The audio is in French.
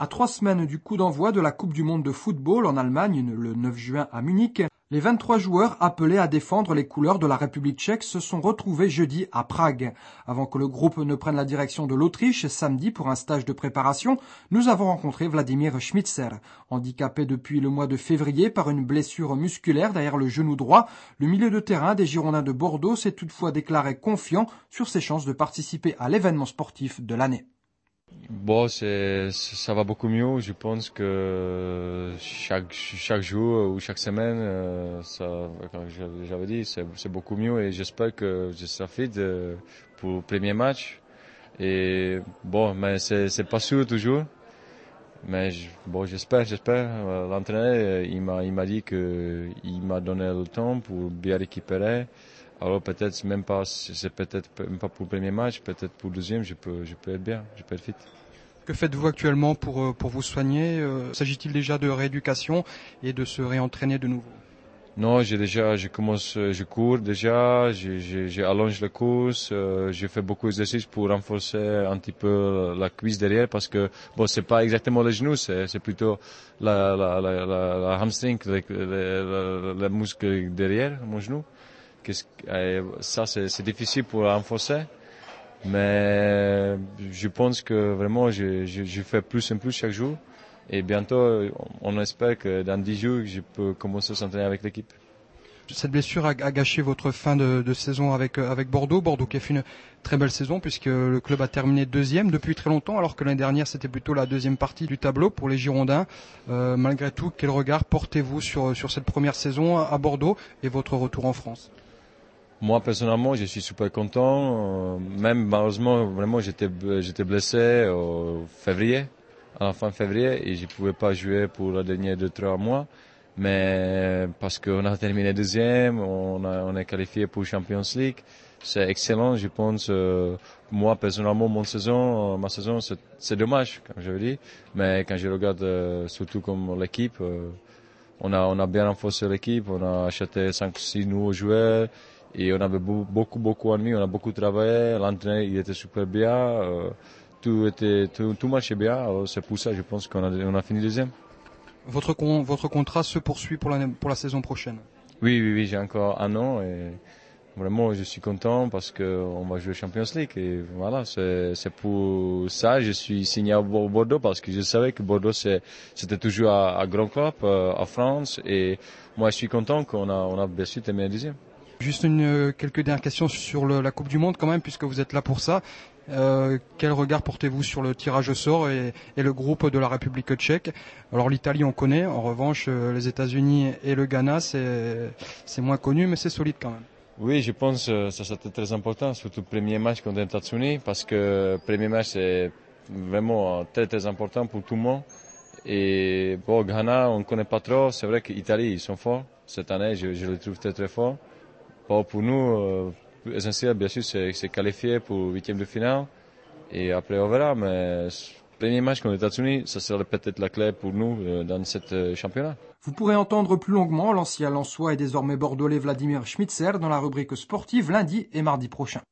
À 3 semaines du coup d'envoi de la Coupe du monde de football en Allemagne, le 9 juin à Munich, les 23 joueurs appelés à défendre les couleurs de la République tchèque se sont retrouvés jeudi à Prague. Avant que le groupe ne prenne la direction de l'Autriche samedi pour un stage de préparation, nous avons rencontré Vladimir Schmitzer. Handicapé depuis le mois de février par une blessure musculaire derrière le genou droit, le milieu de terrain des Girondins de Bordeaux s'est toutefois déclaré confiant sur ses chances de participer à l'événement sportif de l'année. Bon, ça va beaucoup mieux. Je pense que chaque jour ou chaque semaine, comme j'avais dit, c'est beaucoup mieux et j'espère que je serai fit pour le premier match. Et bon, mais c'est pas sûr toujours. Mais j'espère. L'entraîneur, il m'a dit qu'il m'a donné le temps pour bien récupérer. Alors peut-être même pas, c'est peut-être même pas pour le premier match, peut-être pour le deuxième, je peux être bien, je peux être fit. Que faites-vous actuellement pour vous soigner? S'agit-il déjà de rééducation et de se réentraîner de nouveau? Non, je cours déjà, j'allonge la course, je fais beaucoup d'exercices pour renforcer un petit peu la cuisse derrière parce que bon, c'est pas exactement les genoux, c'est plutôt la hamstring, le muscle derrière mon genou. Ça, c'est difficile pour renforcer, mais je pense que vraiment, je fais plus en plus chaque jour. Et bientôt, on espère que dans 10 jours, je peux commencer à s'entraîner avec l'équipe. Cette blessure a gâché votre fin de saison avec Bordeaux. Bordeaux qui a fait une très belle saison puisque le club a terminé deuxième depuis très longtemps alors que l'année dernière c'était plutôt la deuxième partie du tableau pour les Girondins. Malgré tout, quel regard portez-vous sur cette première saison à Bordeaux et votre retour en France? Moi, personnellement, je suis super content. Même malheureusement, vraiment, j'étais blessé en février, à la fin février, et je ne pouvais pas jouer pour les derniers 2-3 mois. Mais parce qu'on a terminé deuxième, on est qualifié pour Champions League. C'est excellent, je pense. Moi, personnellement, ma saison, c'est dommage, comme je dit. Mais quand je regarde surtout comme l'équipe, on a bien renforcé l'équipe, on a acheté 5-6 nouveaux joueurs. Et on avait beaucoup ennuis, on a beaucoup travaillé, l'entraîneur il était super bien, tout marchait bien, alors c'est pour ça je pense qu'on a fini deuxième. Votre contrat se poursuit pour la saison prochaine? Oui, j'ai encore un an et vraiment je suis content parce qu'on va jouer Champions League et voilà, c'est pour ça je suis signé à Bordeaux parce que je savais que Bordeaux c'était toujours un grand club en France et moi je suis content qu'on a bien sûr terminé deuxième. Juste quelques dernières questions sur la Coupe du Monde quand même, puisque vous êtes là pour ça. Quel regard portez-vous sur le tirage au sort et le groupe de la République tchèque? Alors l'Italie on connaît, en revanche les États-Unis et le Ghana c'est moins connu mais c'est solide quand même. Oui, je pense que ça c'était très important, surtout le premier match contre les États-Unis, parce que le premier match c'est vraiment très important pour tout le monde. Et bon, Ghana on ne connaît pas trop, c'est vrai que l'Italie ils sont forts cette année, je les trouve très forts. Bon, pour nous, l'essentiel, bien sûr, c'est qualifier pour le huitième de finale. Et après, on verra. Mais le premier match contre les États-Unis, ça sera peut-être la clé pour nous dans ce championnat. Vous pourrez entendre plus longuement l'ancien lensois et désormais bordelais Vladimir Schmitzer dans la rubrique sportive lundi et mardi prochain.